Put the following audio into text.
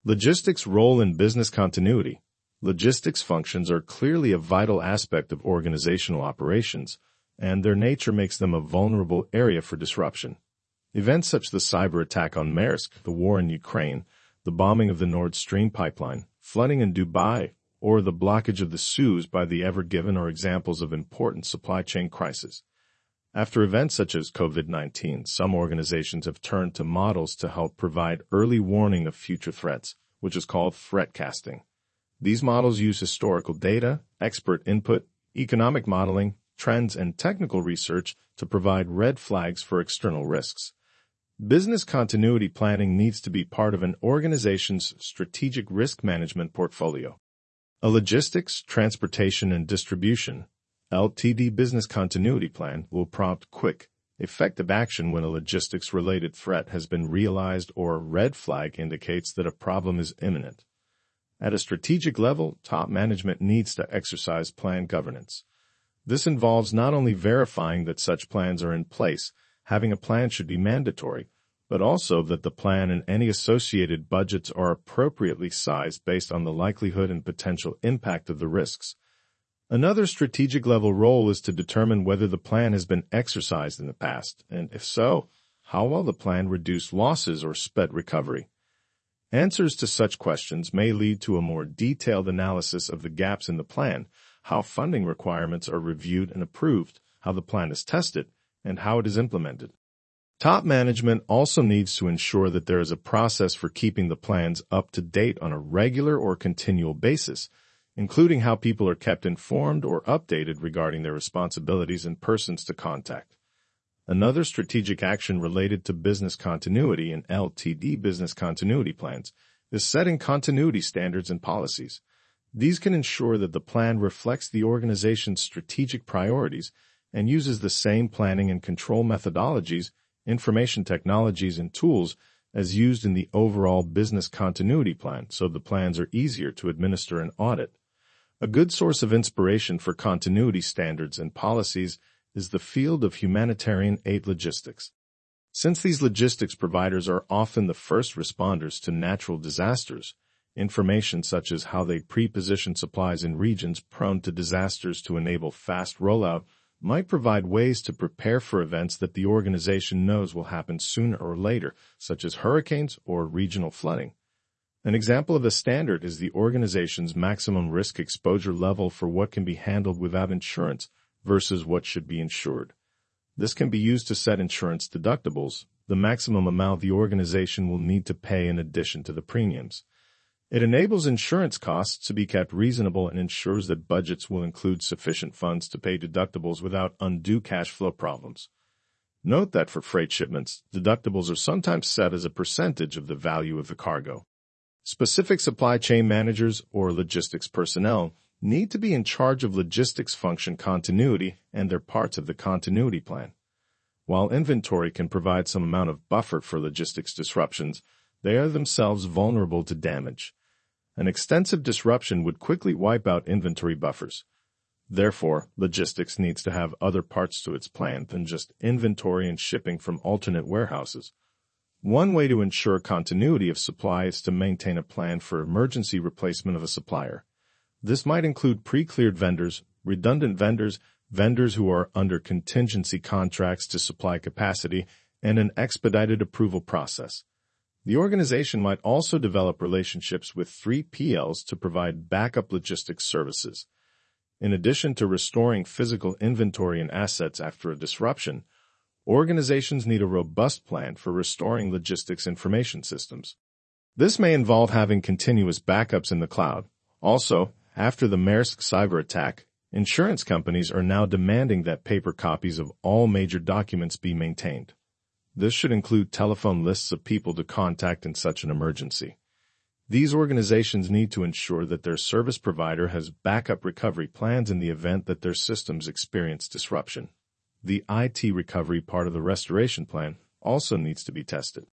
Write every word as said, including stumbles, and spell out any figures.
Logistics' role in business continuity. Logistics functions are clearly a vital aspect of organizational operations, and their nature makes them a vulnerable area for disruption. Events such as the cyber attack on Maersk, the war in Ukraine, the bombing of the Nord Stream pipeline, flooding in Dubai, or the blockage of the Suez by the Ever Given are examples of important supply chain crises. After events such as COVID nineteen, some organizations have turned to models to help provide early warning of future threats, which is called threatcasting. These models use historical data, expert input, economic modeling, trends, and technical research to provide red flags for external risks. Business continuity planning needs to be part of an organization's strategic risk management portfolio. A logistics, transportation, and distribution L T D business continuity plan will prompt quick, effective action when a logistics-related threat has been realized or a red flag indicates that a problem is imminent. At a strategic level, top management needs to exercise plan governance. This involves not only verifying that such plans are in place, having a plan should be mandatory, but also that the plan and any associated budgets are appropriately sized based on the likelihood and potential impact of the risks. Another strategic-level role is to determine whether the plan has been exercised in the past, and if so, how well the plan reduced losses or sped recovery. Answers to such questions may lead to a more detailed analysis of the gaps in the plan, how funding requirements are reviewed and approved, how the plan is tested, and how it is implemented. Top management also needs to ensure that there is a process for keeping the plans up to date on a regular or continual basis, including how people are kept informed or updated regarding their responsibilities and persons to contact. Another strategic action related to business continuity and L T D business continuity plans is setting continuity standards and policies. These can ensure that the plan reflects the organization's strategic priorities and uses the same planning and control methodologies, information technologies, and tools as used in the overall business continuity plan, so the plans are easier to administer and audit. A good source of inspiration for continuity standards and policies is the field of humanitarian aid logistics. Since these logistics providers are often the first responders to natural disasters, information such as how they pre-position supplies in regions prone to disasters to enable fast rollout might provide ways to prepare for events that the organization knows will happen sooner or later, such as hurricanes or regional flooding. An example of a standard is the organization's maximum risk exposure level for what can be handled without insurance versus what should be insured. This can be used to set insurance deductibles, the maximum amount the organization will need to pay in addition to the premiums. It enables insurance costs to be kept reasonable and ensures that budgets will include sufficient funds to pay deductibles without undue cash flow problems. Note that for freight shipments, deductibles are sometimes set as a percentage of the value of the cargo. Specific supply chain managers or logistics personnel need to be in charge of logistics function continuity and their parts of the continuity plan. While inventory can provide some amount of buffer for logistics disruptions, they are themselves vulnerable to damage. An extensive disruption would quickly wipe out inventory buffers. Therefore, logistics needs to have other parts to its plan than just inventory and shipping from alternate warehouses. One way to ensure continuity of supply is to maintain a plan for emergency replacement of a supplier. This might include pre-cleared vendors, redundant vendors, vendors who are under contingency contracts to supply capacity, and an expedited approval process. The organization might also develop relationships with three P Ls to provide backup logistics services. In addition to restoring physical inventory and assets after a disruption, organizations need a robust plan for restoring logistics information systems. This may involve having continuous backups in the cloud. Also, after the Maersk cyber attack, insurance companies are now demanding that paper copies of all major documents be maintained. This should include telephone lists of people to contact in such an emergency. These organizations need to ensure that their service provider has backup recovery plans in the event that their systems experience disruption. The I T recovery part of the restoration plan also needs to be tested.